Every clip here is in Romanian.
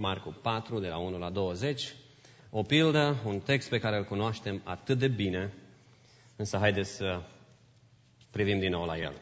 Marcu 4, de la 1 la 20. O pildă, un text pe care îl cunoaștem atât de bine, însă haideți să privim din nou la el.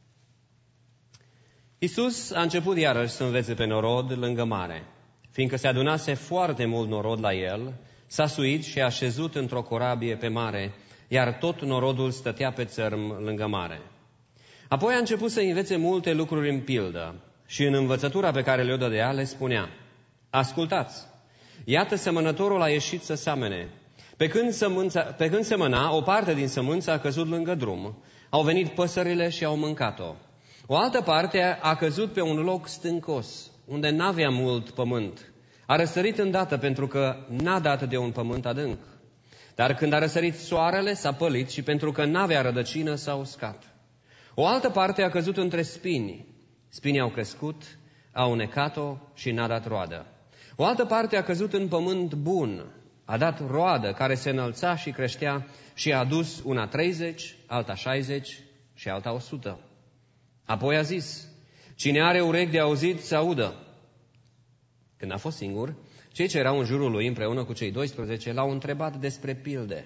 Iisus a început iarăși să învețe pe norod lângă mare. Fiindcă se adunase foarte mult norod la el, s-a suit și a așezut într-o corabie pe mare, iar tot norodul stătea pe țărm lângă mare. Apoi a început să învețe multe lucruri în pildă și în învățătura pe care le-o dădea le spunea: ascultați, iată semănătorul a ieșit să semene. Pe când semăna, o parte din sămânță a căzut lângă drum. Au venit păsările și au mâncat-o. O altă parte a căzut pe un loc stâncos, unde n-avea mult pământ. A răsărit îndată pentru că n-a dat de un pământ adânc. Dar când a răsărit soarele, s-a pălit și pentru că n-avea rădăcină, s-a uscat. O altă parte a căzut între spini. Spinii au crescut, au unecat-o și n-a dat roadă. O altă parte a căzut în pământ bun. A dat roadă care se înălța și creștea și a adus una 30, alta 60 și alta 100. Apoi a zis: cine are urechi de auzit să audă. Când a fost singur, cei ce erau în jurul lui împreună cu cei 12 l-au întrebat despre pilde.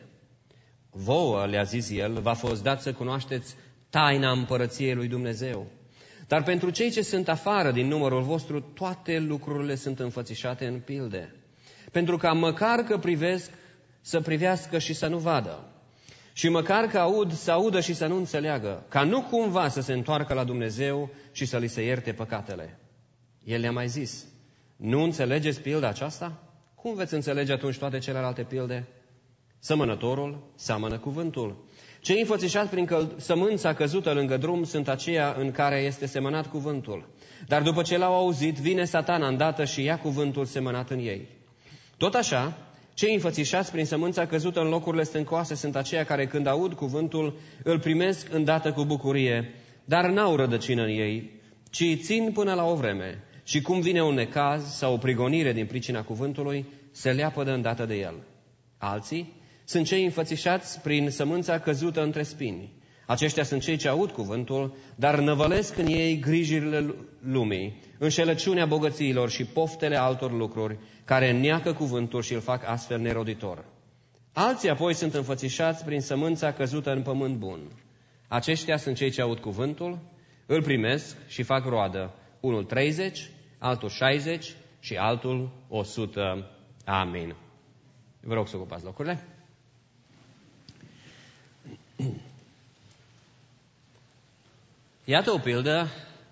Vouă, le-a zis el, v-a fost dat să cunoașteți taina împărăției lui Dumnezeu. Dar pentru cei ce sunt afară din numărul vostru, toate lucrurile sunt înfățișate în pilde. Pentru ca măcar că privesc, să privească și să nu vadă. Și măcar că aud, să audă și să nu înțeleagă. Ca nu cumva să se întoarcă la Dumnezeu și să li se ierte păcatele. El le-a mai zis: nu înțelegeți pilda aceasta? Cum veți înțelege atunci toate celelalte pilde? Sămănătorul seamănă cuvântul. Cei înfățișați prin sămânța căzută lângă drum sunt aceia în care este semănat cuvântul. Dar după ce l-au auzit, vine Satana îndată și ia cuvântul semănat în ei. Tot așa, cei înfățișați prin sămânța căzută în locurile stâncoase sunt aceia care, când aud cuvântul, îl primesc îndată cu bucurie, dar n-au rădăcină în ei, ci țin până la o vreme. Și cum vine un necaz sau o prigonire din pricina cuvântului, se leapădă îndată de el. Alții sunt cei înfățișați prin sămânța căzută între spini. Aceștia sunt cei ce aud cuvântul, dar năvălesc în ei grijirile lumii, înșelăciunea bogățiilor și poftele altor lucruri, care neacă cuvântul și îl fac astfel neroditor. Alții apoi sunt înfățișați prin sămânța căzută în pământ bun. Aceștia sunt cei ce aud cuvântul, îl primesc și fac roadă, unul 30, altul 60 și altul 100. Amin. Vă rog să ocupați locurile. Iată o pildă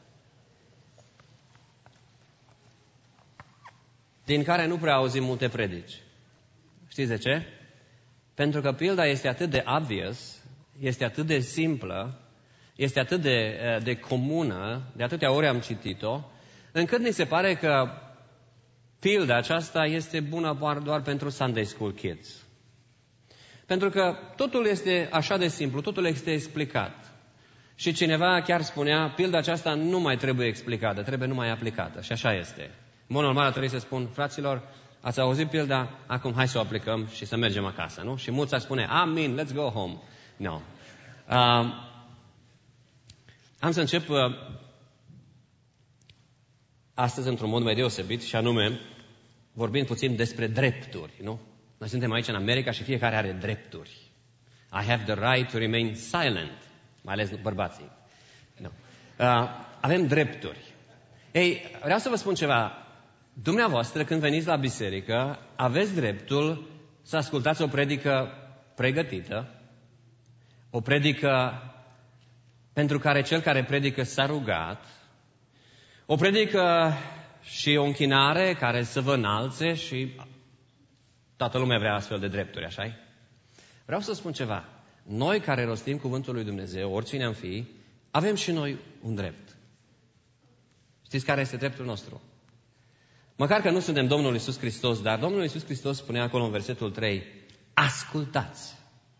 din care nu prea auzim multe predici. Știți de ce? Pentru că pilda este atât de obvious, este atât de simplă, este atât de comună, de atâtea ori am citit-o, încât ni se pare că pilda aceasta este bună doar pentru Sunday School Kids. Pentru că totul este așa de simplu, totul este explicat. Și cineva chiar spunea: pilda aceasta nu mai trebuie explicată, trebuie numai aplicată. Și așa este. În mod normal trebuie să spun: fraților, ați auzit pilda, acum hai să o aplicăm și să mergem acasă, nu? Și mulți ar spune: amin, let's go home. No. Am să încep astăzi într-un mod mai deosebit, și anume vorbind puțin despre drepturi, nu? Noi suntem aici în America și fiecare are drepturi. I have the right to remain silent, mai ales bărbații. No. Avem drepturi. Ei, vreau să vă spun ceva. Dumneavoastră, când veniți la biserică, aveți dreptul să ascultați o predică pregătită, o predică pentru care cel care predică s-a rugat, o predică și o închinare care să vă înalțe, și toată lumea vrea astfel de drepturi, așa-i? Vreau să spun ceva. Noi care rostim cuvântul lui Dumnezeu, oricine am fi, avem și noi un drept. Știți care este dreptul nostru? Măcar că nu suntem Domnul Iisus Hristos, dar Domnul Iisus Hristos spunea acolo în versetul 3: ascultați,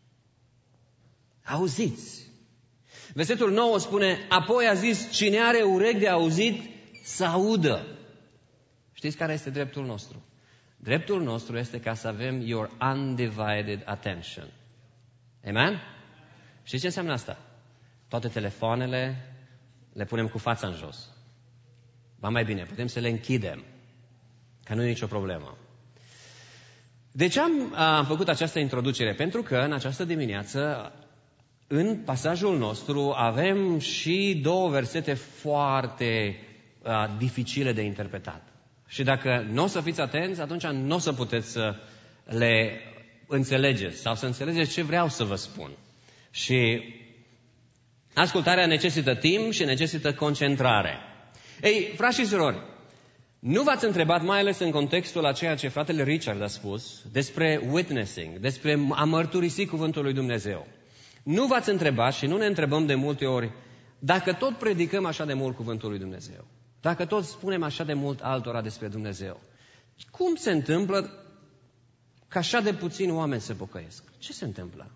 auziți. Versetul 9 spune: apoi a zis: cine are urechi de auzit să audă. Știți care este dreptul nostru? Dreptul nostru este ca să avem your undivided attention. Amen? Știți ce înseamnă asta? Toate telefoanele le punem cu fața în jos. Ba mai bine, putem să le închidem. Că nu e nicio problemă. De ce am făcut această introducere? Pentru că în această dimineață, în pasajul nostru, avem și două versete foarte dificile de interpretat. Și dacă nu o să fiți atenți, atunci nu o să puteți să le înțelegeți sau să înțelegeți ce vreau să vă spun. Și ascultarea necesită timp și necesită concentrare. Ei, frați și surori, nu v-ați întrebat, mai ales în contextul a ceea ce fratele Richard a spus, despre witnessing, despre a mărturisi cuvântul lui Dumnezeu. Nu v-ați întrebat și nu ne întrebăm de multe ori, dacă tot predicăm așa de mult cuvântul lui Dumnezeu, dacă tot spunem așa de mult altora despre Dumnezeu, cum se întâmplă că așa de puțini oameni se pocăiesc? Ce se întâmplă?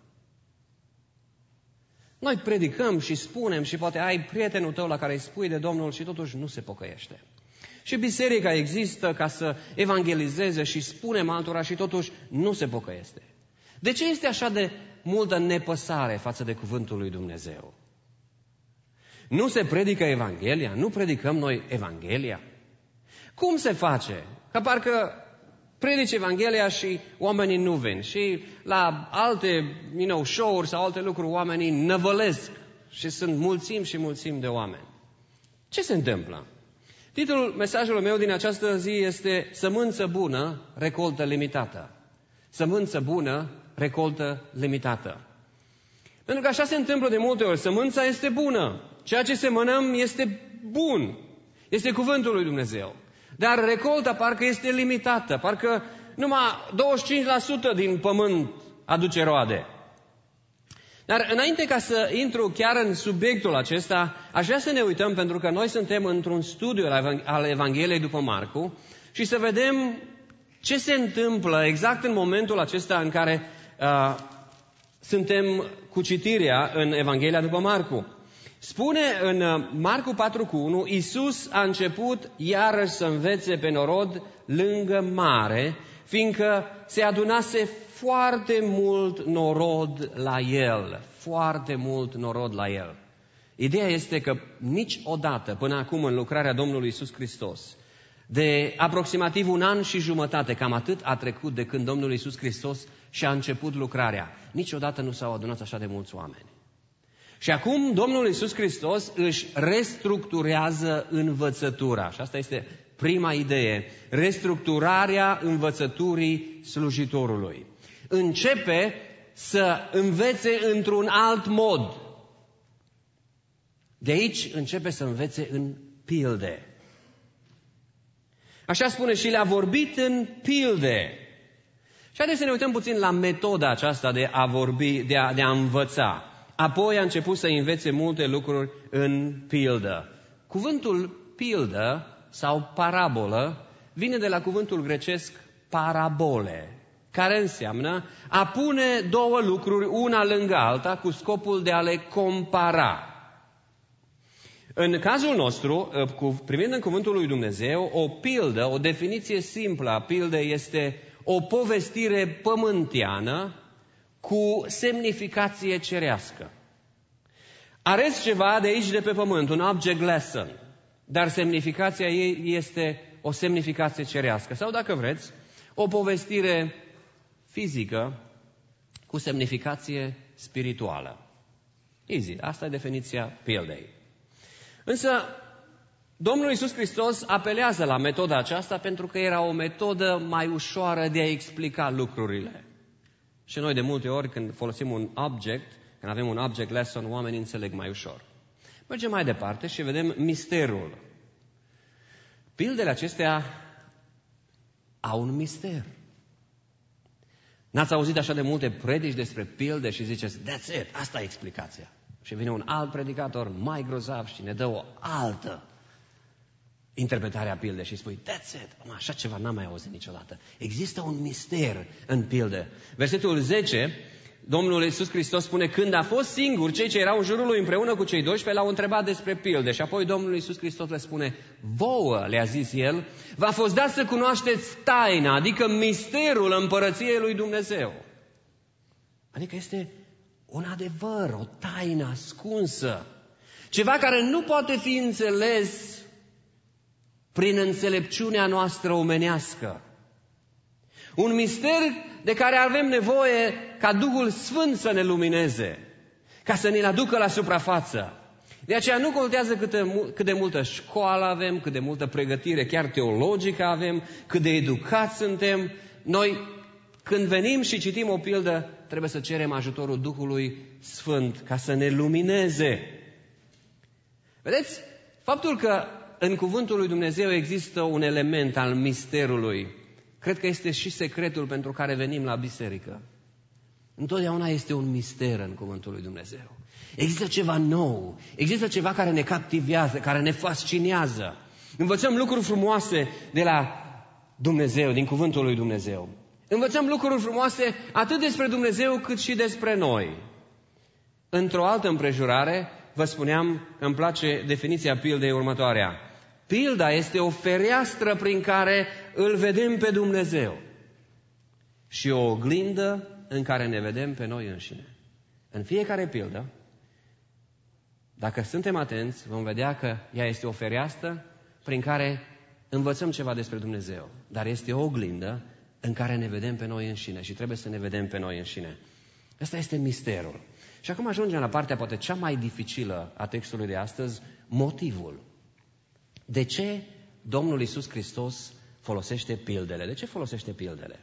Noi predicăm și spunem și poate ai prietenul tău la care îi spui de Domnul și totuși nu se pocăiește. Și biserica există ca să evangelizeze și spunem altora și totuși nu se pocăiește. De ce este așa de multă nepăsare față de cuvântul lui Dumnezeu? Nu se predică Evanghelia? Nu predicăm noi Evanghelia? Cum se face? Că parcă predici Evanghelia și oamenii nu vin. Și la alte show-uri sau alte lucruri oamenii năvălesc și sunt mulțimi și mulțimi de oameni. Ce se întâmplă? Titlul mesajului meu din această zi este Sămânță bună, recoltă limitată. Sămânță bună, recoltă limitată. Pentru că așa se întâmplă de multe ori. Sămânța este bună. Ceea ce semănăm este bun. Este cuvântul lui Dumnezeu. Dar recolta parcă este limitată. Parcă numai 25% din pământ aduce roade. Dar înainte ca să intru chiar în subiectul acesta, aș vrea să ne uităm, pentru că noi suntem într-un studiu al Evangheliei după Marcu, și să vedem ce se întâmplă exact în momentul acesta în care suntem cu citirea în Evanghelia după Marcu. Spune în Marcu 4:1, Iisus a început iarăși să învețe pe norod lângă mare, fiindcă se adunase foarte mult norod la el. Foarte mult norod la el. Ideea este că niciodată până acum în lucrarea Domnului Iisus Hristos, de aproximativ 1 an și jumătate, cam atât a trecut de când Domnul Iisus Hristos și-a început lucrarea. Niciodată nu s-au adunat așa de mulți oameni. Și acum Domnul Iisus Hristos își restructurează învățătura. Și asta este prima idee. Restructurarea învățăturii slujitorului. Începe să învețe într-un alt mod. De aici începe să învețe în pilde. Așa spune, și le-a vorbit în pilde. Și haideți să ne uităm puțin la metoda aceasta de a vorbi, de a învăța. Apoi a început să învețe multe lucruri în pildă. Cuvântul pildă sau parabolă vine de la cuvântul grecesc parabole, care înseamnă a pune două lucruri una lângă alta cu scopul de a le compara. În cazul nostru, privind în cuvântul lui Dumnezeu, o pildă, o definiție simplă a pildei este o povestire pământeană cu semnificație cerească. Arăți ceva de aici, de pe pământ, un object lesson, dar semnificația ei este o semnificație cerească. Sau, dacă vreți, o povestire fizică cu semnificație spirituală. Easy, asta e definiția pildei. Însă, Domnul Iisus Hristos apelează la metoda aceasta pentru că era o metodă mai ușoară de a explica lucrurile. Și noi de multe ori când folosim un object, când avem un object lesson, oamenii înțeleg mai ușor. Mergem mai departe și vedem misterul. Pildele acestea au un mister. N-ați auzit așa de multe predici despre pilde și ziceți, that's it, asta e explicația. Și vine un alt predicator mai grozav și ne dă o altă interpretare a pildei și spui, that's it, așa ceva n-am mai auzit niciodată. Există un mister în pilde. Versetul 10, Domnul Iisus Hristos spune, când a fost singur, cei ce erau în jurul lui împreună cu cei 12 l-au întrebat despre pilde. Și apoi Domnul Iisus Hristos le spune, vouă, le-a zis El, v-a fost dat să cunoașteți taina, adică misterul împărăției lui Dumnezeu. Adică este un adevăr, o taină ascunsă. Ceva care nu poate fi înțeles prin înțelepciunea noastră omenească. Un mister de care avem nevoie ca Duhul Sfânt să ne lumineze, ca să ne-l aducă la suprafață. De aceea nu contează cât de multă școală avem, cât de multă pregătire chiar teologică avem, cât de educați suntem. Noi, când venim și citim o pildă, trebuie să cerem ajutorul Duhului Sfânt ca să ne lumineze. Vedeți? Faptul că în Cuvântul lui Dumnezeu există un element al misterului, cred că este și secretul pentru care venim la biserică. Întotdeauna este un mister în Cuvântul lui Dumnezeu. Există ceva nou, există ceva care ne captivează, care ne fascinează. Învățăm lucruri frumoase de la Dumnezeu, din Cuvântul lui Dumnezeu. Învățăm lucruri frumoase atât despre Dumnezeu cât și despre noi. Într-o altă împrejurare, vă spuneam că îmi place definiția pildei următoarea. Pilda este o fereastră prin care îl vedem pe Dumnezeu și o oglindă în care ne vedem pe noi înșine. În fiecare pildă, dacă suntem atenți, vom vedea că ea este o fereastră prin care învățăm ceva despre Dumnezeu, dar este o oglindă în care ne vedem pe noi înșine și trebuie să ne vedem pe noi înșine. Ăsta este misterul. Și acum ajungem la partea poate cea mai dificilă a textului de astăzi, motivul. De ce Domnul Iisus Hristos folosește pildele? De ce folosește pildele?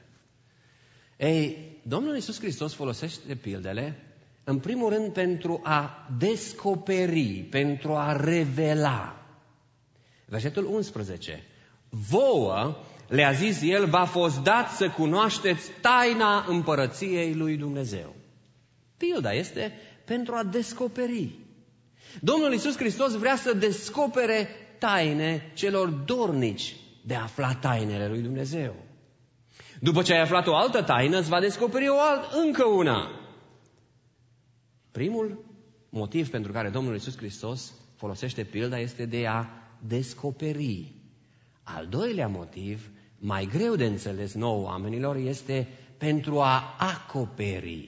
Ei, Domnul Iisus Hristos folosește pildele, în primul rând, pentru a descoperi, pentru a revela. Versetul 11. Vouă, le-a zis El, v-a fost dat să cunoașteți taina împărăției lui Dumnezeu. Pilda este pentru a descoperi. Domnul Iisus Hristos vrea să descopere taine celor dornici de a afla tainele lui Dumnezeu. După ce ai aflat o altă taină, îți va descoperi încă una. Primul motiv pentru care Domnul Iisus Hristos folosește pilda este de a descoperi. Al doilea motiv, mai greu de înțeles nouă oamenilor, este pentru a acoperi.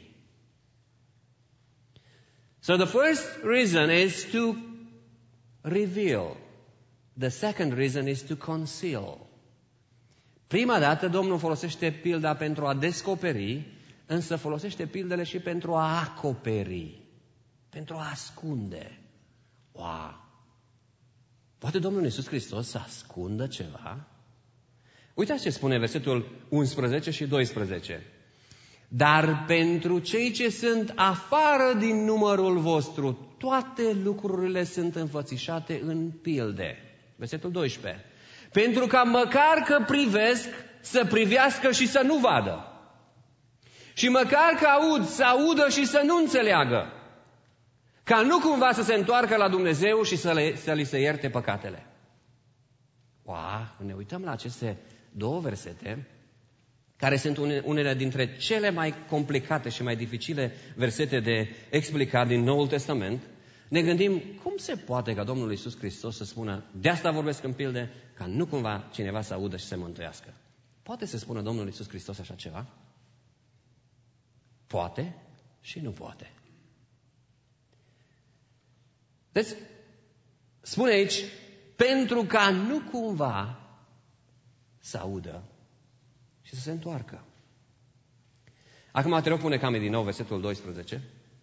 So the first reason is to reveal. The second reason is to conceal. Prima dată Domnul folosește pilda pentru a descoperi, însă folosește pildele și pentru a acoperi, pentru a ascunde. Wow! Poate Domnul Iisus Hristos să ascundă ceva? Uitați ce spune versetul 11 și 12. Dar pentru cei ce sunt afară din numărul vostru, toate lucrurile sunt înfățișate în pilde. Versetul 12. Pentru ca măcar că privesc, să privească și să nu vadă. Și măcar că aud, să audă și să nu înțeleagă. Ca nu cumva să se întoarcă la Dumnezeu și să li se ierte păcatele. Ne uităm la aceste două versete, care sunt unele dintre cele mai complicate și mai dificile versete de explicat din Noul Testament. Ne gândim, cum se poate ca Domnul Iisus Hristos să spună, de asta vorbesc în pilde, ca nu cumva cineva să audă și să mântuiască? Poate să spună Domnul Iisus Hristos așa ceva? Poate și nu poate. Deci, spune aici, pentru ca nu cumva să audă și să se întoarcă. Acum te rog, pune Cami din nou versetul 12.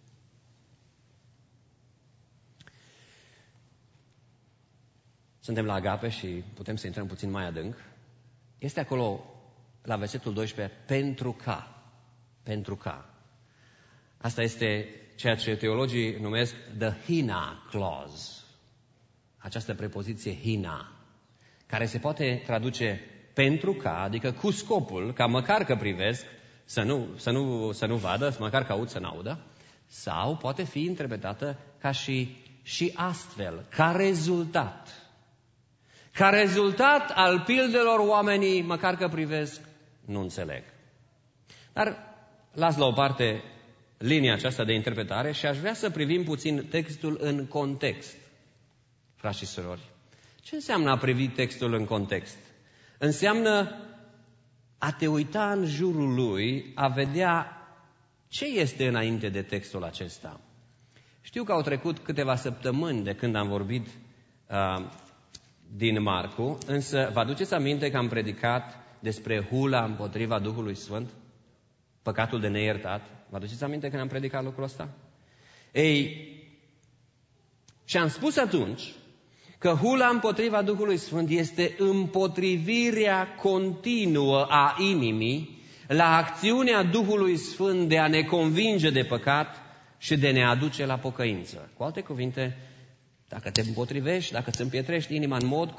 Suntem la Agape și putem să intrăm puțin mai adânc. Este acolo, la versetul 12, pentru ca. Pentru ca. Asta este ceea ce teologii numesc the hina clause. Această prepoziție hina, care se poate traduce pentru ca, adică cu scopul, ca măcar că privesc, să nu vadă, măcar că aud să n-audă, sau poate fi interpretată ca și astfel, ca rezultat. Ca rezultat al pildelor, oamenii, măcar că privesc, nu înțeleg. Dar las la o parte linia aceasta de interpretare și aș vrea să privim puțin textul în context. Frați și surori, ce înseamnă a privi textul în context? Înseamnă a te uita în jurul lui, a vedea ce este înainte de textul acesta. Știu că au trecut câteva săptămâni de când am vorbit din Marcu, însă vă aduceți aminte că am predicat despre hula împotriva Duhului Sfânt? Păcatul de neiertat. Vă aduceți aminte că am predicat lucrul ăsta? Ei, și am spus atunci că hula împotriva Duhului Sfânt este împotrivirea continuă a inimii la acțiunea Duhului Sfânt de a ne convinge de păcat și de a ne aduce la pocăință. Cu alte cuvinte, dacă te împotrivești, dacă îți împietrești inima în mod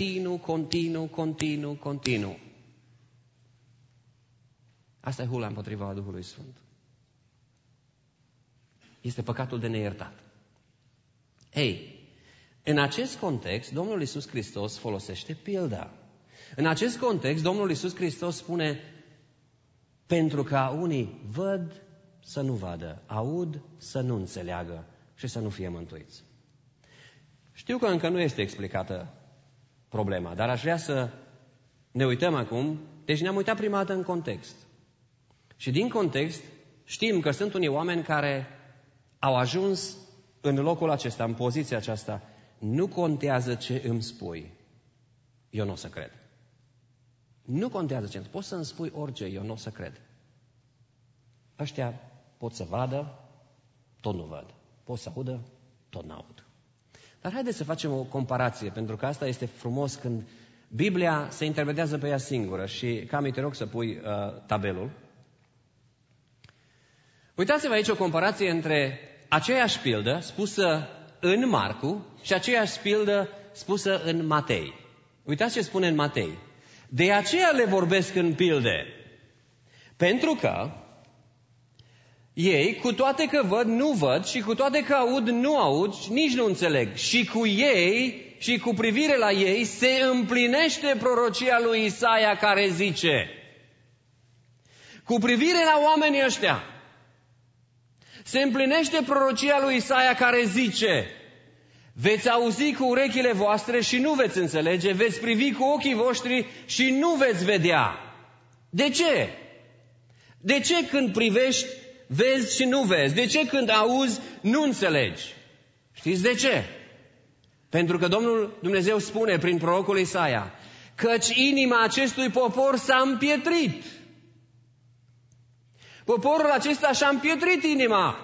continuu, asta e hula împotriva Duhului Sfânt. Este păcatul de neiertat. Ei, în acest context, Domnul Iisus Hristos folosește pilda. În acest context, Domnul Iisus Hristos spune, pentru ca unii văd să nu vadă, aud să nu înțeleagă și să nu fie mântuiți. Știu că încă nu este explicată problema, dar aș vrea să ne uităm acum. Deci ne-am uitat prima dată în context. Și din context știm că sunt unii oameni care au ajuns în locul acesta, în poziția aceasta. Nu contează ce îmi spui, eu nu o să cred. Nu contează ce îmi spui, poți să îmi spui orice, eu nu o să cred. Ăștia pot să vadă, tot nu văd. Pot să audă, tot n-aud. Dar haideți să facem o comparație, pentru că asta este frumos când Biblia se interpretează pe ea singură. Și Cami, te rog să pui tabelul. Uitați-vă aici o comparație între aceeași pildă spusă în Marcu și aceeași pildă spusă în Matei. Uitați ce spune în Matei. De aceea le vorbesc în pilde, pentru că ei, cu toate că văd, nu văd, și cu toate că aud, nu aud, nici nu înțeleg. Și cu ei, și cu privire la ei, se împlinește prorocia lui Isaia care zice, cu privire la oamenii ăștia, se împlinește prorocia lui Isaia care zice, veți auzi cu urechile voastre și nu veți înțelege, veți privi cu ochii voștri și nu veți vedea. De ce? De ce când privești, vezi și nu vezi? De ce când auzi, nu înțelegi? Știți de ce? Pentru că Domnul Dumnezeu spune prin prorocul Isaia, căci inima acestui popor s-a împietrit. Poporul acesta și-a împietrit inima.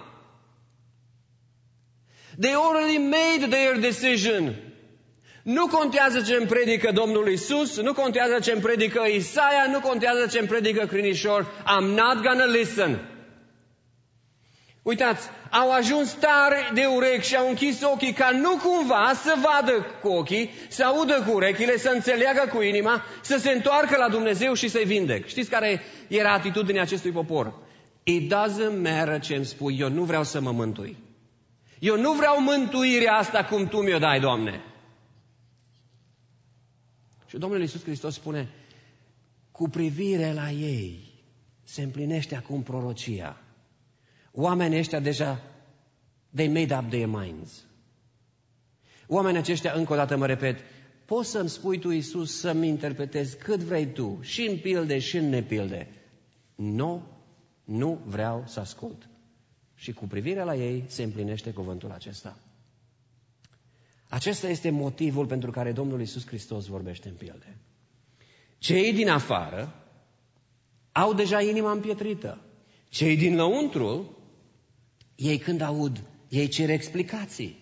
They already made their decision. Nu contează ce îmi predică Domnul Iisus, nu contează ce îmi predică Isaia, nu contează ce îmi predică Crinișor. I'm not gonna listen. Uitați, au ajuns tare de urechi și au închis ochii ca nu cumva să vadă cu ochii, să audă cu urechile, să înțeleagă cu inima, să se întoarcă la Dumnezeu și să-i vindec. Știți care era atitudinea acestui popor? It doesn't matter ce îmi spui, eu nu vreau să mă mântui. Eu nu vreau mântuirea asta cum Tu mi-o dai, Doamne. Și Domnul Iisus Hristos spune, cu privire la ei se împlinește acum prorocia. Oamenii ăștia deja, they made up their minds. Oamenii aceștia, încă o dată mă repet, poți să-mi spui Tu, Iisus, să-mi interpretezi cât vrei Tu, și în pilde și în nepilde. Nu vreau să ascult. Și cu privire la ei se împlinește cuvântul acesta. Acesta este motivul pentru care Domnul Iisus Hristos vorbește în pilde. Cei din afară au deja inima împietrită. Cei din lăuntru, ei când aud, ei cer explicații.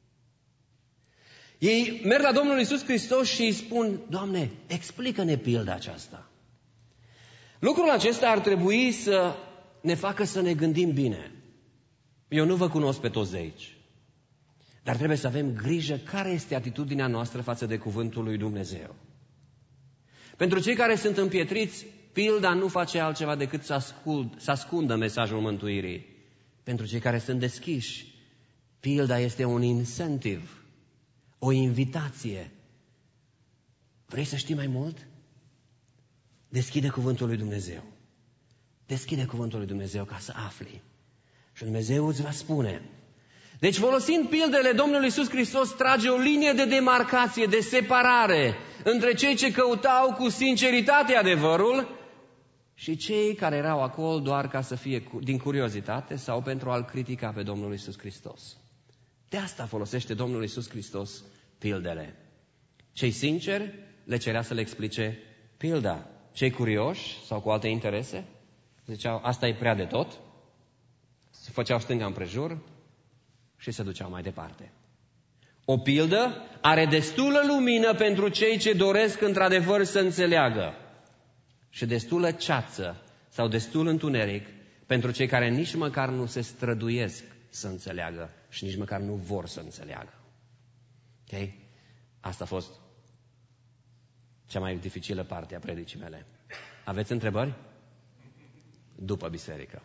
Ei merg la Domnul Iisus Hristos și îi spun, Doamne, explică-ne pilda aceasta. Lucrul acesta ar trebui să ne facă să ne gândim bine. Eu nu vă cunosc pe toți de aici, dar trebuie să avem grijă care este atitudinea noastră față de cuvântul lui Dumnezeu. Pentru cei care sunt împietriți, pilda nu face altceva decât să ascundă mesajul mântuirii. Pentru cei care sunt deschiși, pilda este un incentive, o invitație. Vrei să știi mai mult? Deschide cuvântul lui Dumnezeu. Deschide cuvântul lui Dumnezeu ca să afli. Și Dumnezeu îți va spune. Deci folosind pildele, Domnul Iisus Hristos trage o linie de demarcație, de separare între cei ce căutau cu sinceritate adevărul și cei care erau acolo doar ca să fie din curiozitate sau pentru a-L critica pe Domnul Iisus Hristos. De asta folosește Domnul Iisus Hristos pildele. Cei sinceri le cerea să le explice pilda. Cei curioși sau cu alte interese ziceau, asta e prea de tot, se făceau stânga împrejur și se duceau mai departe. O pildă are destulă lumină pentru cei ce doresc într-adevăr să înțeleagă și destulă ceață sau destul întuneric pentru cei care nici măcar nu se străduiesc să înțeleagă și nici măcar nu vor să înțeleagă. Ok? Asta a fost cea mai dificilă parte a predicii mele. Aveți întrebări? După biserică.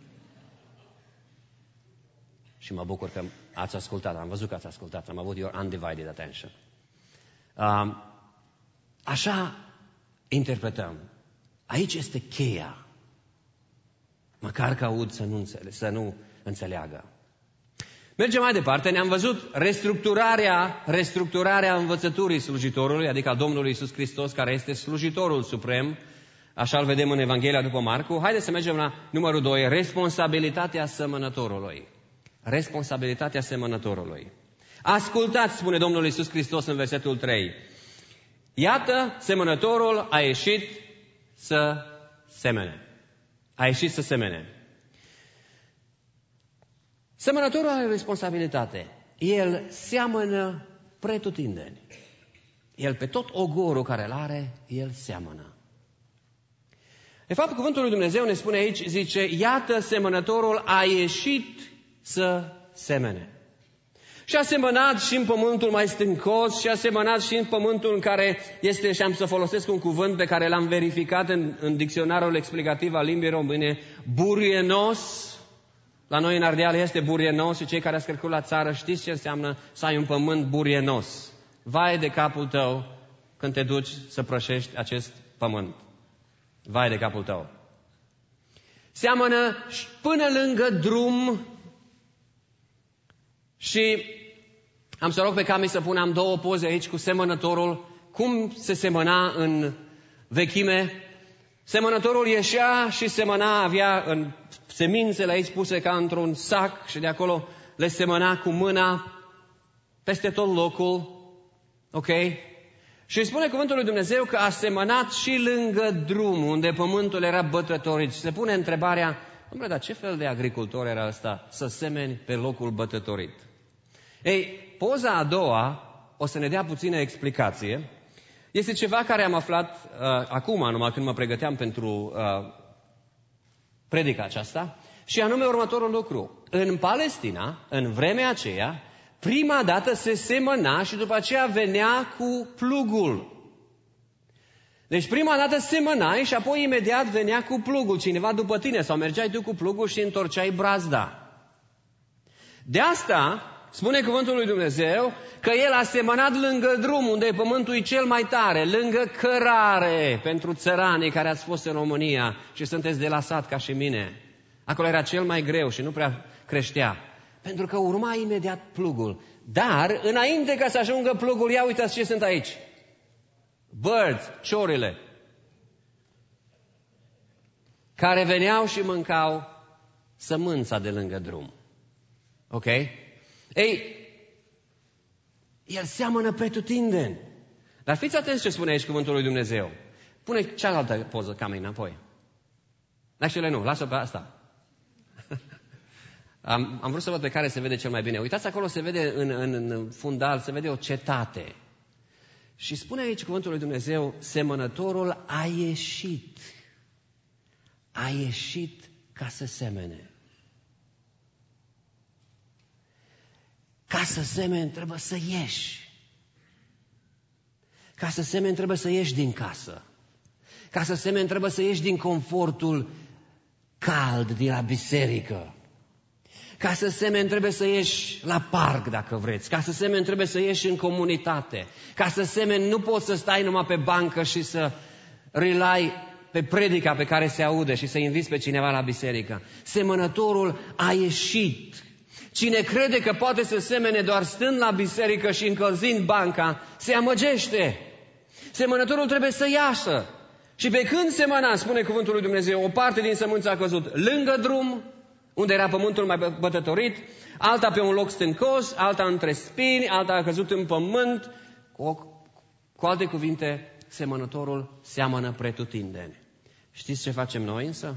Și mă bucur că ați ascultat, am văzut că ați ascultat, am avut your undivided attention. Așa interpretăm. Aici este cheia. Măcar că aud să nu înțeleagă. Mergem mai departe, ne-am văzut restructurarea învățăturii slujitorului, adică a Domnului Iisus Hristos, care este slujitorul suprem. Așa îl vedem în Evanghelia după Marcu. Haideți să mergem la numărul 2, responsabilitatea semănătorului. Responsabilitatea semănătorului. Ascultați, spune Domnul Iisus Hristos în versetul 3. Iată, semănătorul a ieșit să semene. A ieșit să semene. Semănătorul are responsabilitate. El seamănă pretutindeni. El pe tot ogorul care îl are, el seamănă. De fapt, cuvântul lui Dumnezeu ne spune aici, zice, iată, semănătorul a ieșit să semene. Și a semănat și în pământul mai stâncos, și a semănat și în pământul în care este, și am să folosesc un cuvânt pe care l-am verificat în dicționarul explicativ al limbii române, burienos. La noi în Ardeal este burienos și cei care ați crescut la țară știți ce înseamnă să ai un pământ burienos. Vai de capul tău când te duci să prășești acest pământ. Vai de capul tău. Seamănă până lângă drum. Și am să rog pe Cami să pună, am 2 poze aici cu semănătorul, cum se semăna în vechime. Semănătorul ieșea și semăna, avea în semințele aici puse ca într-un sac și de acolo le semăna cu mâna peste tot locul. Ok? Și spune cuvântul lui Dumnezeu că a semănat și lângă drum, unde pământul era bătătorit. Și se pune întrebarea, dom'le, dar ce fel de agricultor era ăsta să semeni pe locul bătătorit? Ei, poza a doua o să ne dea puțină explicație. Este ceva care am aflat acum, numai când mă pregăteam pentru predica aceasta, și anume următorul lucru. În Palestina, în vremea aceea, prima dată se semăna și după aceea venea cu plugul. Deci prima dată semănai și apoi imediat venea cu plugul cineva după tine sau mergeai tu cu plugul și întorceai brazda. De asta spune cuvântul lui Dumnezeu că el a semănat lângă drum, unde pământul e cel mai tare, lângă cărare, pentru țăranii care ați fost în România și sunteți de la sat ca și mine. Acolo era cel mai greu și nu prea creștea. Pentru că urma imediat plugul. Dar, înainte ca să ajungă plugul, ia uitați ce sunt aici. Birds, ciorile, care veneau și mâncau sămânța de lângă drum. Ok? Ei, el seamănă pretutindeni. Dar fiți atenți ce spune aici cuvântul lui Dumnezeu. Pune cealaltă poză, cam înapoi. Actually, nu, lasă pe asta. Am vrut să văd pe care se vede cel mai bine. Uitați, acolo se vede în fundal, se vede o cetate. Și spune aici cuvântul lui Dumnezeu, semănătorul a ieșit. A ieșit ca să semene. Ca să semeni trebuie să ieși. Ca să semeni trebuie să ieși din casă. Ca să semeni trebuie să ieși din confortul cald din la biserică. Ca să semeni trebuie să ieși la parc dacă vreți. Ca să semeni trebuie să ieși în comunitate. Ca să semeni nu poți să stai numai pe bancă și să rely pe predica pe care se aude și să inviți pe cineva la biserică. Semănătorul a ieșit. Cine crede că poate să semene doar stând la biserică și încălzind banca, se amăgește. Semănătorul trebuie să iasă. Și pe când semăna, spune cuvântul lui Dumnezeu, o parte din sămânță a căzut lângă drum, unde era pământul mai bătătorit, alta pe un loc stâncos, alta între spini, alta a căzut în pământ, Cu alte cuvinte, semănătorul seamănă pretutindeni. Știți ce facem noi însă?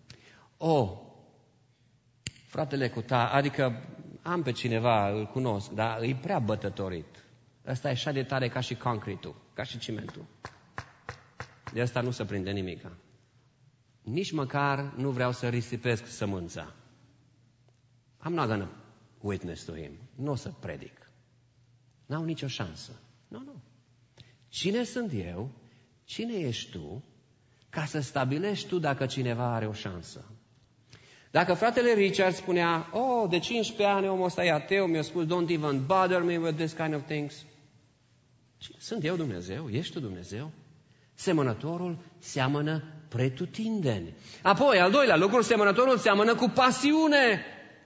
Fratele adică am pe cineva, îl cunosc, dar e prea bătătorit. Ăsta e așa de tare ca și concretul, ca și cimentul. De asta nu se prinde nimica. Nici măcar nu vreau să risipesc sămânța. I'm not gonna witness to him. Nu o să predic. N-au nicio șansă. Nu. Cine sunt eu? Cine ești tu? Ca să stabilești tu dacă cineva are o șansă. Dacă fratele Richard spunea, de 15 ani omul ăsta e ateu, mi-a spus, don't even bother me with this kind of things. Sunt eu Dumnezeu? Ești tu Dumnezeu? Semănătorul seamănă pretutindeni. Apoi, al doilea lucru, semănătorul seamănă cu pasiune.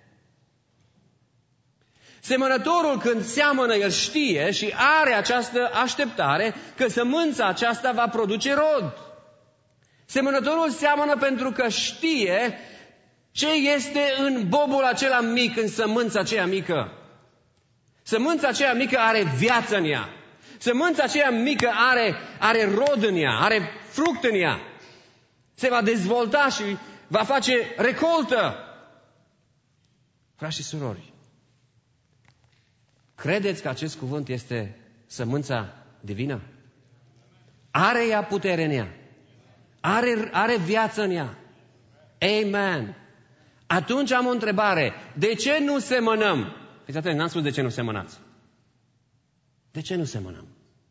Semănătorul când seamănă, el știe și are această așteptare că sămânța aceasta va produce rod. Semănătorul seamănă pentru că știe ce este în bobul acela mic, în sămânța aceea mică. Sămânța aceea mică are viață în ea. Sămânța aceea mică are rod în ea, are fruct în ea. Se va dezvolta și va face recoltă. Frați și surori, credeți că acest cuvânt este sămânța divină? Are ea putere în ea. Are viață în ea. Amen. Atunci am o întrebare. De ce nu semănăm? Fiți atenți, n-am spus de ce nu semănați. De ce nu semănăm?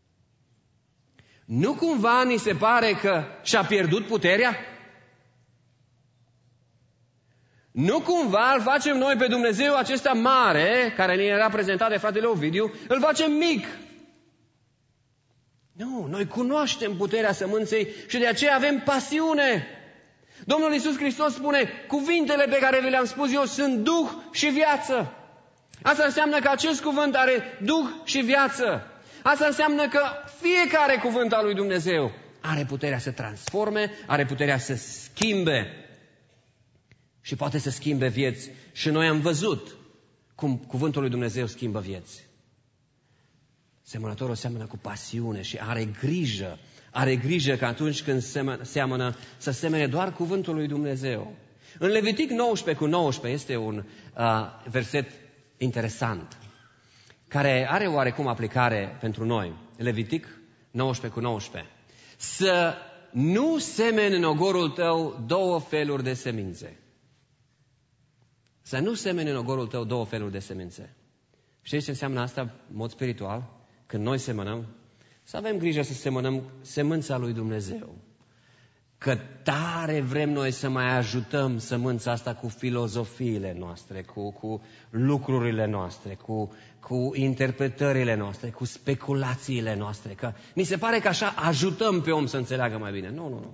Nu cumva ni se pare că și-a pierdut puterea? Nu cumva îl facem noi pe Dumnezeu acesta mare, care ne era prezentat de fratele Ovidiu, îl facem mic? Nu, noi cunoaștem puterea sămânței și de aceea avem pasiune. Domnul Iisus Hristos spune, cuvintele pe care vi le-am spus eu sunt duh și viață. Asta înseamnă că acest cuvânt are duh și viață. Asta înseamnă că fiecare cuvânt al lui Dumnezeu are puterea să transforme, are puterea să schimbe și poate să schimbe vieți. Și noi am văzut cum cuvântul lui Dumnezeu schimbă vieți. Semănătorul seamănă cu pasiune și are grijă că atunci când seamănă să semene doar cuvântul lui Dumnezeu. În Levitic 19:19 este un verset interesant, care are oarecum aplicare pentru noi. Levitic 19:19. Să nu semeni în ogorul tău două feluri de semințe. Să nu semeni în ogorul tău două feluri de semințe. Știți ce înseamnă asta în mod spiritual? Când noi semănăm, să avem grijă să semănăm semânța lui Dumnezeu. Că tare vrem noi să mai ajutăm sămânța asta cu filozofiile noastre, cu lucrurile noastre, cu interpretările noastre, cu speculațiile noastre. Că ni se pare că așa ajutăm pe om să înțeleagă mai bine. Nu.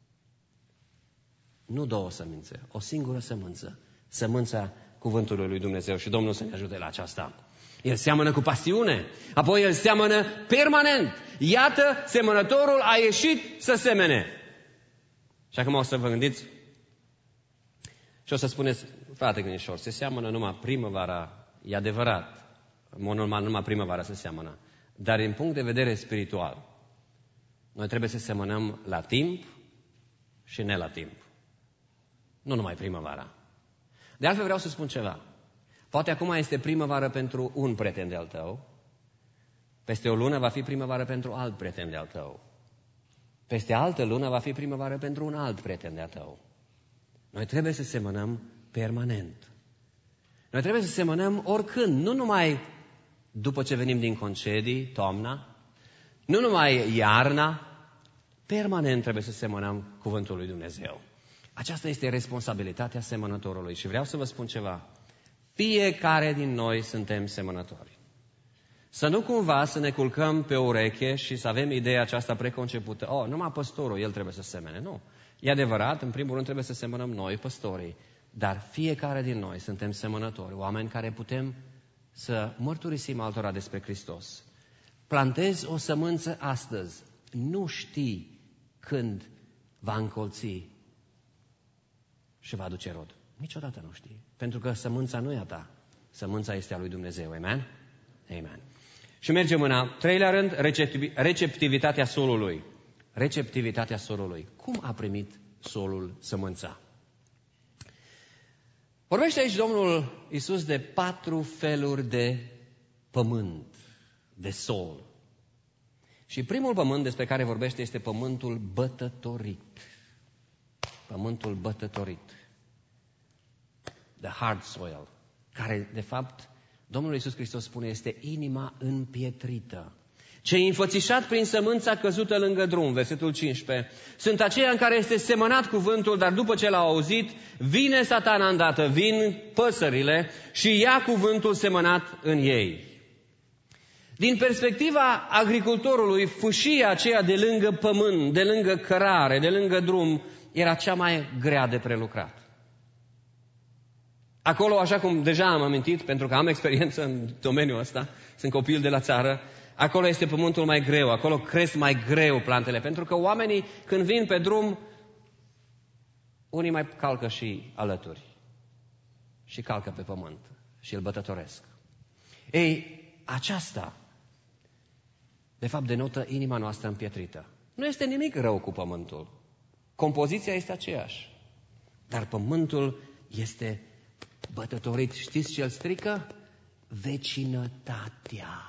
Nu două sămânțe, o singură sămânță. Sămânța cuvântului lui Dumnezeu și Domnul să ne ajute la aceasta. El seamănă cu pasiune, apoi el seamănă permanent. Iată, semănătorul a ieșit să semene. Și acum o să vă gândiți și o să spuneți, frate gândișor, se seamănă numai primăvara, e adevărat, în mod normal numai primăvara se seamănă, dar din punct de vedere spiritual, noi trebuie să semănăm la timp și ne la timp. Nu numai primăvara. De altfel vreau să spun ceva. Poate acum este primăvară pentru un prieten de-al tău, peste o lună va fi primăvară pentru alt prieten de-al tău, peste altă lună va fi primăvară pentru un alt prieten de-al tău. Noi trebuie să semănăm permanent. Noi trebuie să semănăm oricând, nu numai după ce venim din concedii, toamna, nu numai iarna, permanent trebuie să semănăm cuvântul lui Dumnezeu. Aceasta este responsabilitatea semănătorului și vreau să vă spun ceva. Fiecare din noi suntem semănători. Să nu cumva să ne culcăm pe ureche și să avem ideea aceasta preconcepută. Numai păstorul, el trebuie să semene. Nu. E adevărat, în primul rând trebuie să semănăm noi, păstorii. Dar fiecare din noi suntem semănători, oameni care putem să mărturisim altora despre Hristos. Plantezi o sămânță astăzi. Nu știi când va încolți și va aduce rod. Niciodată nu știi. Pentru că sămânța nu e a ta. Sămânța este a lui Dumnezeu. Amen? Amen. Și mergem în al treilea rând, receptivitatea solului. Receptivitatea solului. Cum a primit solul sămânța? Vorbește aici Domnul Iisus de 4 feluri de pământ, de sol. Și primul pământ despre care vorbește este pământul bătătorit. Pământul bătătorit. The hard soil. Care, de fapt, Domnul Iisus Hristos spune, este inima împietrită. Cei înfățișat prin sămânța căzută lângă drum, versetul 15, sunt aceia în care este semănat cuvântul, dar după ce l-au auzit, vine Satana îndată, vin păsările și ia cuvântul semănat în ei. Din perspectiva agricultorului, fâșia aceea de lângă pământ, de lângă cărare, de lângă drum, era cea mai grea de prelucrat. Acolo, așa cum deja am amintit, pentru că am experiență în domeniul ăsta, sunt copil de la țară, acolo este pământul mai greu, acolo cresc mai greu plantele, pentru că oamenii, când vin pe drum, unii mai calcă și alături. Și calcă pe pământ și îl bătătoresc. Ei, aceasta, de fapt, denotă inima noastră împietrită. Nu este nimic rău cu pământul. Compoziția este aceeași. Dar pământul este bătătorit. Știți ce îl strică? Vecinătatea.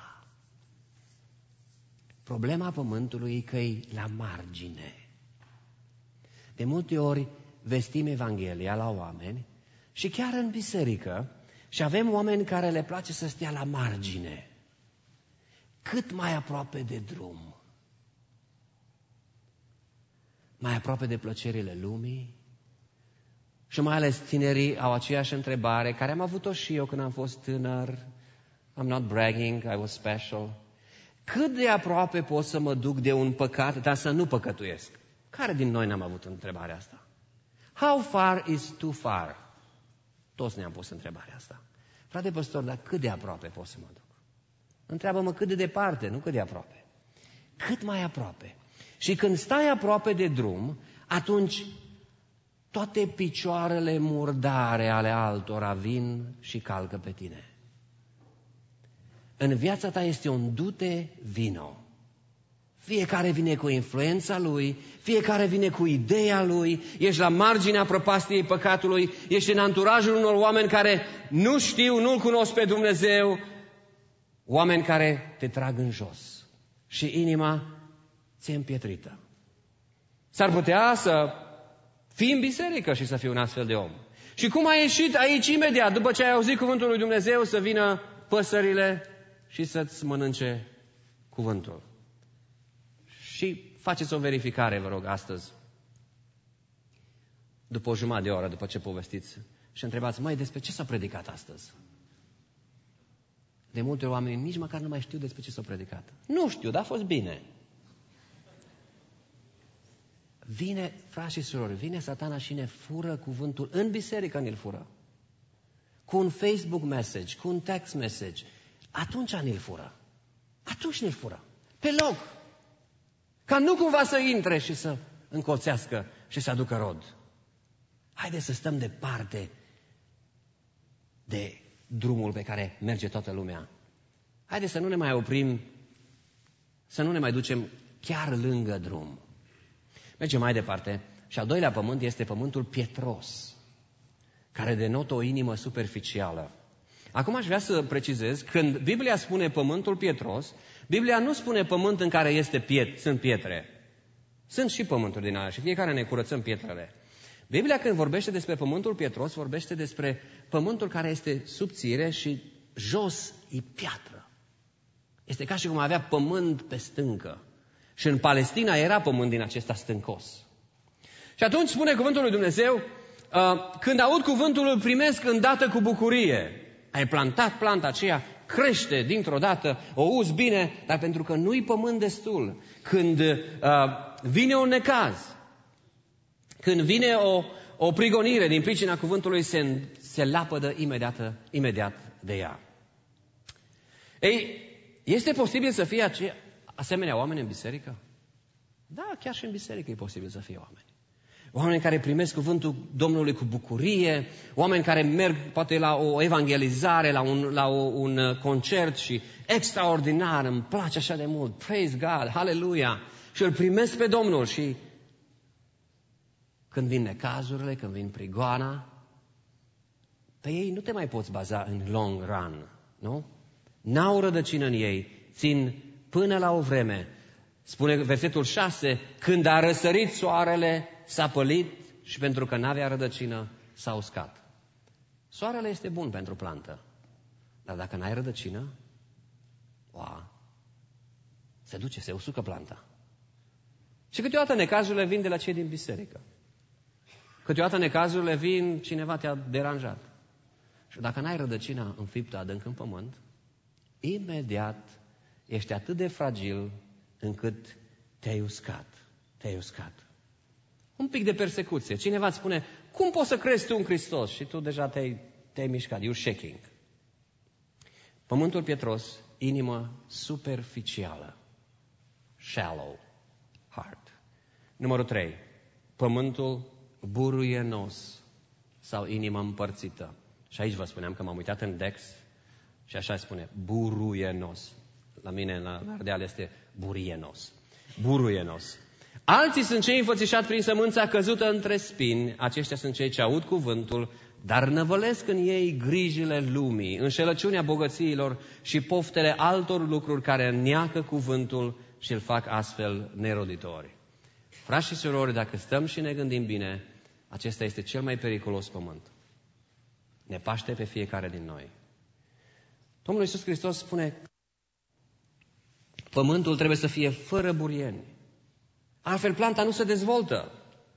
Problema pământului e că e la margine. De multe ori vestim Evanghelia la oameni și chiar în biserică și avem oameni care le place să stea la margine. Cât mai aproape de drum. Mai aproape de plăcerile lumii. Și mai ales tinerii au aceeași întrebare, care am avut-o și eu când am fost tânăr. I'm not bragging, I was special. Cât de aproape pot să mă duc de un păcat, dar să nu păcătuiesc? Care din noi n-am avut întrebarea asta? How far is too far? Toți ne-am pus întrebarea asta. Frate păstor, dar cât de aproape pot să mă duc? Întreabă-mă cât de departe, nu cât de aproape. Cât mai aproape. Și când stai aproape de drum, atunci toate picioarele murdare ale altora vin și calcă pe tine. În viața ta este un dute vino. Fiecare vine cu influența lui, fiecare vine cu ideea lui, ești la marginea prăpastiei păcatului, ești în anturajul unor oameni care nu știu, nu-L cunosc pe Dumnezeu, oameni care te trag în jos și inima ți-e împietrită. S-ar putea să fii în biserică și să fii un astfel de om. Și cum ai ieșit aici imediat, după ce ai auzit cuvântul lui Dumnezeu, să vină păsările și să-ți mănânce cuvântul. Și faceți o verificare, vă rog, astăzi, după o jumătate de oră, după ce povestiți, și întrebați, măi, despre ce s-a predicat astăzi? De multe oameni nici măcar nu mai știu despre ce s-a predicat. Nu știu, dar a fost bine. Vine, frați și surori, vine Satana și ne fură cuvântul. În biserică ne-l fură. Cu un Facebook message, cu un text message. Atunci ne-l fură. Atunci ne-l fură. Pe loc. Ca nu cumva să intre și să încolțească și să aducă rod. Haideți să stăm departe de drumul pe care merge toată lumea. Haideți să nu ne mai oprim, să nu ne mai ducem chiar lângă drum. Mergem mai departe. Și al doilea pământ este pământul pietros, care denotă o inimă superficială. Acum aș vrea să precizez, când Biblia spune pământul pietros, Biblia nu spune pământ în care sunt pietre. Sunt și pământuri din alea și fiecare ne curățăm pietrele. Biblia când vorbește despre pământul pietros, vorbește despre pământul care este subțire și jos e piatră. Este ca și cum avea pământ pe stâncă. Și în Palestina era pământ din acesta stâncos. Și atunci spune cuvântul lui Dumnezeu, când aud cuvântul îl primesc îndată cu bucurie. Ai plantat planta aceea, crește dintr-o dată, o uzi bine, dar pentru că nu-i pământ destul. Când vine un necaz, când vine o prigonire din pricina cuvântului, se lapădă imediat de ea. Ei, este posibil să fie asemenea oameni în biserică? Da, chiar și în biserică e posibil să fie oameni. oameni care primesc cuvântul Domnului cu bucurie, oameni care merg poate la o evangelizare, la un concert și extraordinar, îmi place așa de mult, praise God, hallelujah, și îl primesc pe Domnul și când vin necazurile, când vin prigoana, pe ei nu te mai poți baza în long run, nu? N-au rădăcină în ei, țin până la o vreme. Spune versetul 6, când a răsărit soarele, s-a pălit și pentru că n-avea rădăcină, s-a uscat. Soarele este bun pentru plantă, dar dacă n-ai rădăcină, se duce, se usucă planta. Și câteodată necazurile vin de la cei din biserică. Câteodată necazurile vin, cineva te-a deranjat. Și dacă n-ai rădăcina înfiptă adânc în pământ, imediat ești atât de fragil încât te-ai uscat. Te-ai uscat. Un pic de persecuție. Cineva îți spune, cum poți să crezi tu în Hristos? Și tu deja te-ai mișcat. You're shaking. Pământul pietros, inimă superficială. Shallow heart. Numărul 3. Pământul buruienos sau inimă împărțită. Și aici vă spuneam că m-am uitat în Dex și așa spune, buruienos. La mine, la Ardeal, este burienos. Buruienos. Alții sunt cei înfățișați prin sămânța căzută între spini. Aceștia sunt cei ce aud cuvântul, dar năvălesc în ei grijile lumii, înșelăciunea bogățiilor și poftele altor lucruri care neacă cuvântul și îl fac astfel neroditori. Frați și surori, dacă stăm și ne gândim bine, acesta este cel mai periculos pământ. Ne paște pe fiecare din noi. Domnul Iisus Hristos spune, pământul trebuie să fie fără burieni. Altfel planta nu se dezvoltă.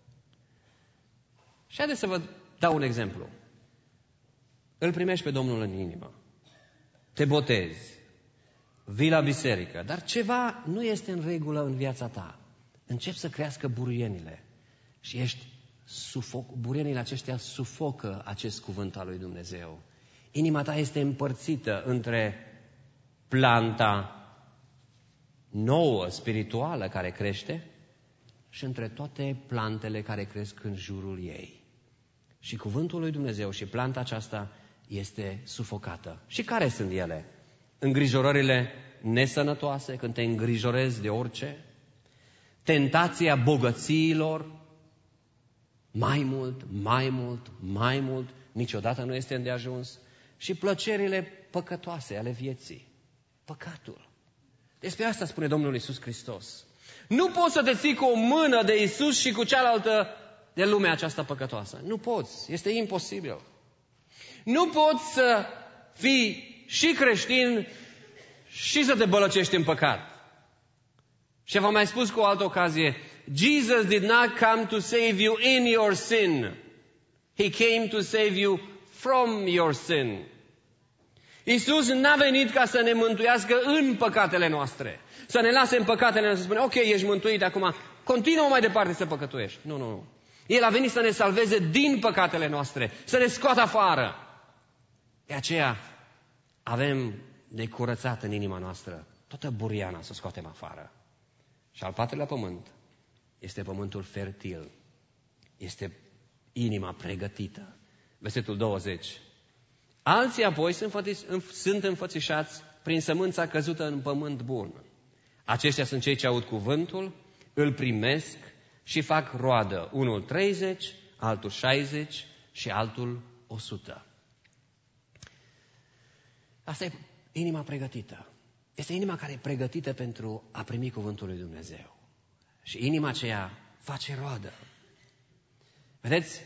Și haideți să vă dau un exemplu. Îl primești pe Domnul în inimă. Te botezi. Vii la biserică. Dar ceva nu este în regulă în viața ta. Încep să crească burienile. Și burienile aceștia sufocă acest cuvânt al lui Dumnezeu. Inima ta este împărțită între planta nouă, spirituală, care crește și între toate plantele care cresc în jurul ei. Și cuvântul lui Dumnezeu și planta aceasta este sufocată. Și care sunt ele? Îngrijorările nesănătoase, când te îngrijorezi de orice, tentația bogățiilor, mai mult, niciodată nu este îndeajuns, și plăcerile păcătoase ale vieții. Păcatul. Despre asta spune Domnul Iisus Hristos. Nu poți să te ții cu o mână de Iisus și cu cealaltă de lumea aceasta păcătoasă. Nu poți. Este imposibil. Nu poți să fii și creștin și să te bălăcești în păcat. Și v-am mai spus cu o altă ocazie, Jesus did not come to save you in your sin. He came to save you from your sin. Iisus n-a venit ca să ne mântuiască în păcatele noastre. Să ne lase în păcatele noastre, să spune, ok, ești mântuit acum, continuă mai departe să păcătuiești. Nu. El a venit să ne salveze din păcatele noastre, să ne scoată afară. De aceea avem de curățat în inima noastră toată buriana să scoatem afară. Și al patrulea pământ este pământul fertil. Este inima pregătită. Versetul 20. Alții apoi sunt înfățișați prin sămânța căzută în pământ bun. Aceștia sunt cei ce aud cuvântul, îl primesc și fac roadă. Unul 30, altul 60 și altul 100. Asta e inima pregătită. Este inima care e pregătită pentru a primi cuvântul lui Dumnezeu. Și inima aceea face roadă. Vedeți?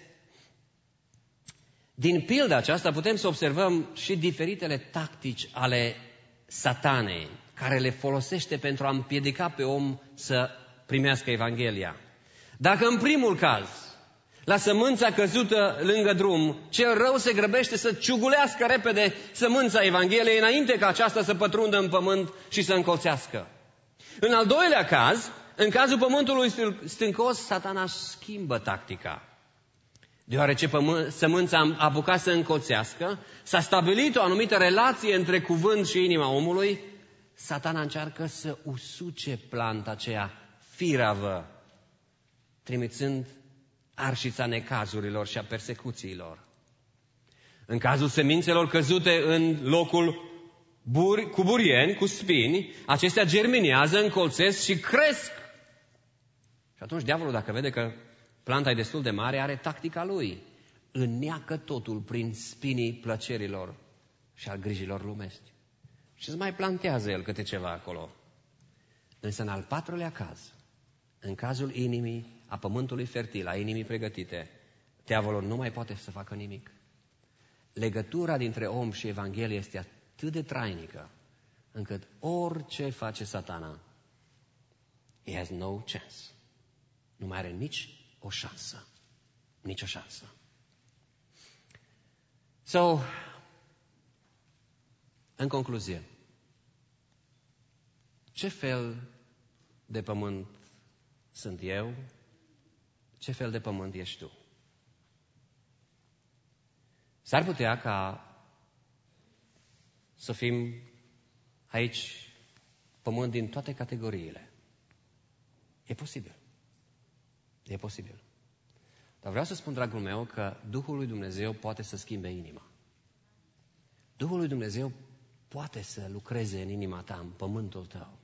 Din pilda aceasta putem să observăm și diferitele tactici ale Satanei, care le folosește pentru a împiedica pe om să primească Evanghelia. Dacă în primul caz, la sămânța căzută lângă drum, cel rău se grăbește să ciugulească repede sămânța Evangheliei înainte ca aceasta să pătrundă în pământ și să încolțească. În al doilea caz, în cazul pământului stâncos, Satana schimbă tactica. Deoarece sămânța a apucat să încolțească, s-a stabilit o anumită relație între cuvânt și inima omului, Satana încearcă să usuce planta aceea firavă, trimițând arșița necazurilor și a persecuțiilor. În cazul semințelor căzute în locul cu burieni, cu spini, acestea germinează, încolțesc și cresc. Și atunci diavolul, dacă vede că planta e destul de mare, are tactica lui. Înneacă totul prin spinii plăcerilor și al grijilor lumești. Și îți mai plantează el câte ceva acolo. Însă în al patrulea caz, în cazul inimii, a pământului fertil, a inimii pregătite, diavolul nu mai poate să facă nimic. Legătura dintre om și Evanghelie este atât de trainică, încât orice face Satana, he has no chance. Nu mai are nici o șansă. Nici o șansă. So, în concluzie, ce fel de pământ sunt eu? Ce fel de pământ ești tu? S-ar putea ca să fim aici pământ din toate categoriile. E posibil. E posibil. Dar vreau să spun, dragul meu, că Duhul lui Dumnezeu poate să schimbe inima. Duhul lui Dumnezeu poate să lucreze în inima ta, în pământul tău.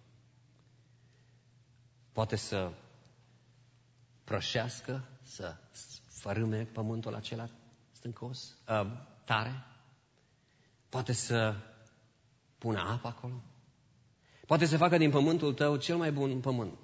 Poate să prășească, să fărâme pământul acela stâncos, tare. Poate să pună apă acolo. Poate să facă din pământul tău cel mai bun pământ.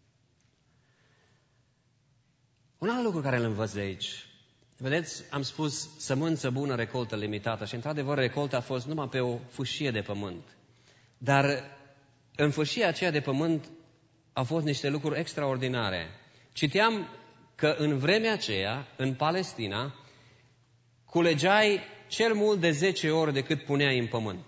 Un alt lucru care îl învăț de aici. Vedeți, am spus sămânță bună, recoltă limitată. Și într-adevăr recolta a fost numai pe o fâșie de pământ. Dar în fâșia aceea de pământ au fost niște lucruri extraordinare. Citeam că în vremea aceea, în Palestina, culegeai cel mult de 10 ori decât puneai în pământ.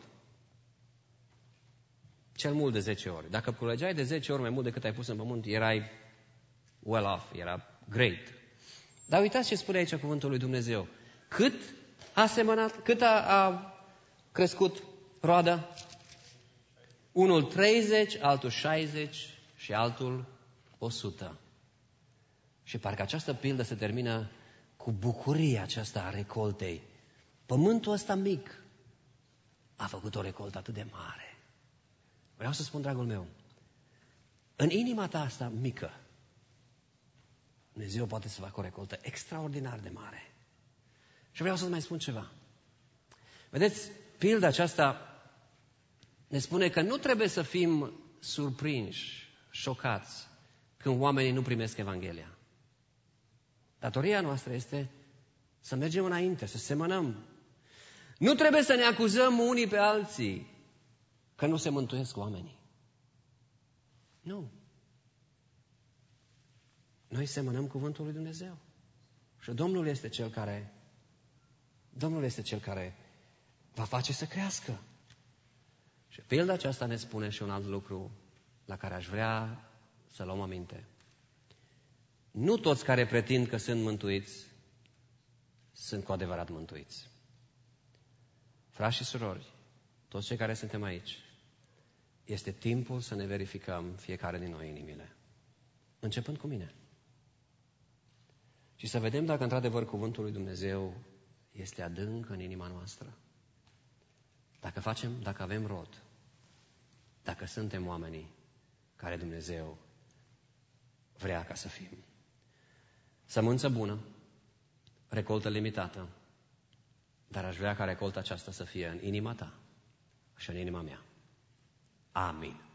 Cel mult de 10 ori. Dacă culegeai de 10 ori mai mult decât ai pus în pământ, erai well off, era great. Dar uitați ce spune aici cuvântul lui Dumnezeu. Cât a semănat, cât a crescut roada? Unul 30, altul 60 și altul 100. Și parcă această pildă se termină cu bucuria aceasta a recoltei. Pământul ăsta mic a făcut o recoltă atât de mare. Vreau să spun, dragul meu, în inima ta asta mică, Dumnezeu poate să facă o recoltă extraordinar de mare. Și vreau să-ți mai spun ceva. Vedeți, pilda aceasta ne spune că nu trebuie să fim surprinși, șocați, când oamenii nu primesc Evanghelia. Datoria noastră este să mergem înainte, să semănăm. Nu trebuie să ne acuzăm unii pe alții că nu se mântuiesc oamenii. Nu. Noi semănăm cuvântul lui Dumnezeu. Și Domnul este cel care va face să crească. Și pilda aceasta ne spune și un alt lucru la care aș vrea să luăm aminte. Nu toți care pretind că sunt mântuiți sunt cu adevărat mântuiți. Frați și surori, toți cei care suntem aici, este timpul să ne verificăm fiecare din noi inimile. Începând cu mine. Și să vedem dacă într-adevăr cuvântul lui Dumnezeu este adânc în inima noastră. Dacă avem rod, dacă suntem oamenii care Dumnezeu vrea ca să fim. Sămânță bună, recoltă limitată, dar aș vrea ca recolta aceasta să fie în inima ta și în inima mea. Amin.